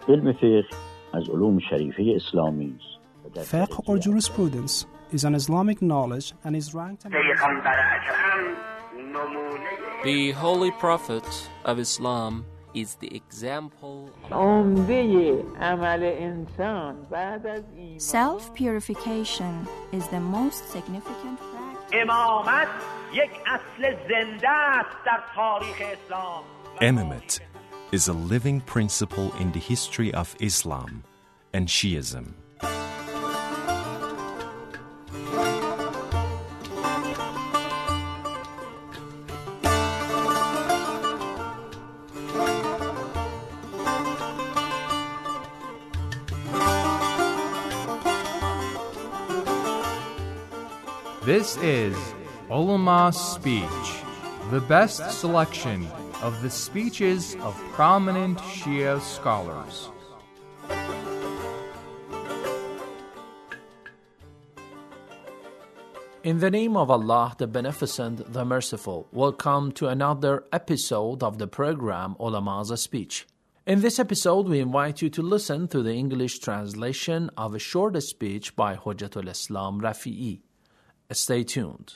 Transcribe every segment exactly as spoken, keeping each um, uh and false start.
علم فقه از علوم شریفه اسلامی است. Fiqh or jurisprudence is an Islamic knowledge and is ranked among The Holy Prophet of Islam is the example Self-purification is the most significant practice. امامت یک اصل زنده است در تاریخ اسلام. Imamate is a living principle in the history of Islam and Shiism. This is Ulama's Speech, the best selection of the speeches of prominent Shia scholars. In the name of Allah, the Beneficent, the Merciful, welcome to another episode of the program Ulama's Speech. In this episode, we invite you to listen to the English translation of a short speech by Hujjatul Islam Rafi'i. Stay tuned.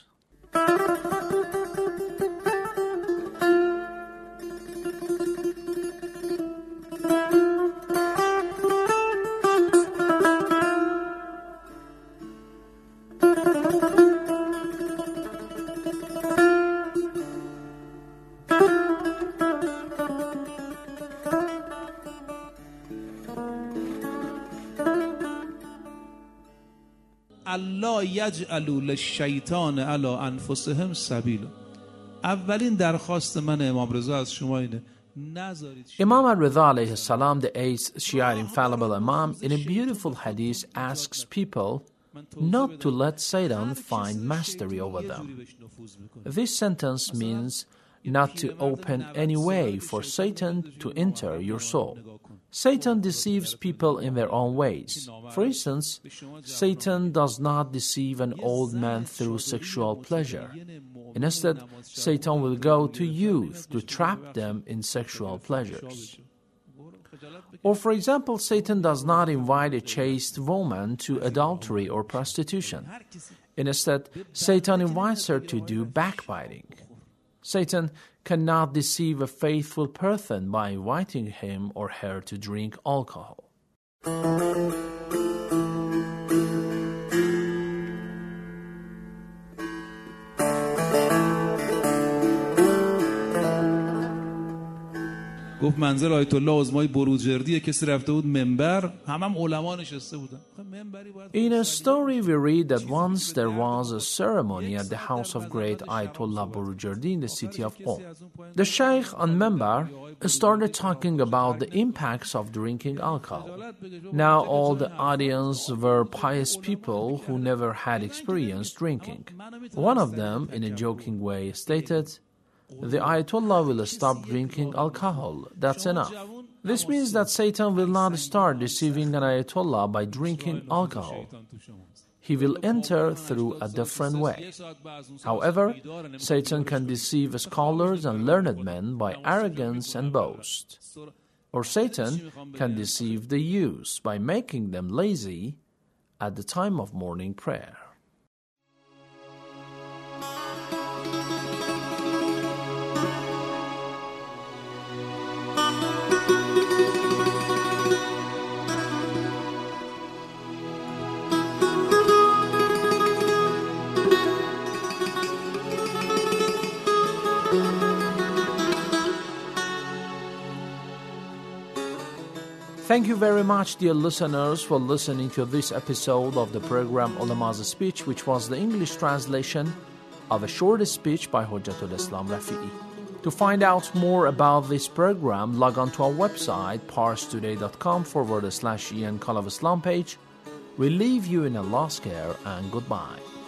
الله یجعلوا للشیطان علی انفسهم سبیلا. اولین درخواست من امام رضا از شما اینه نذارید. Imam al-Ridha alayhi salam, the eighth Shia infallible Imam, in a beautiful hadith asks people not to let Satan find mastery over them. This sentence means not to open any way for Satan to enter your soul. Satan deceives people in their own ways. For instance, Satan does not deceive an old man through sexual pleasure. Instead, Satan will go to youth to trap them in sexual pleasures. Or, for example, Satan does not invite a chaste woman to adultery or prostitution. Instead, Satan invites her to do backbiting. Satan cannot deceive a faithful person by inviting him or her to drink alcohol. گفت منزل آیت الله عظمای بروجردیه، کسی رفته بود منبر، هم هم علما نشسته بودن. In a story we read that once there was a ceremony at the house of great Ayatollah Borujerdi in the city of Qom. The sheikh on Membar started talking about the impacts of drinking alcohol. Now all the audience were pious people who never had experienced drinking. One of them, in a joking way, stated, "The Ayatollah will stop drinking alcohol. That's enough." This means that Satan will not start deceiving an Ayatollah by drinking alcohol. He will enter through a different way. However, Satan can deceive scholars and learned men by arrogance and boast. Or Satan can deceive the youth by making them lazy at the time of morning prayer. Thank you very much, dear listeners, for listening to this episode of the program Ulama's Speech, which was the English translation of a short speech by Hujjatul Islam Rafi'i. To find out more about this program, log on to our website, parstoday.com forward slash Ian Call of Islam page. We leave you in Allah's care and goodbye.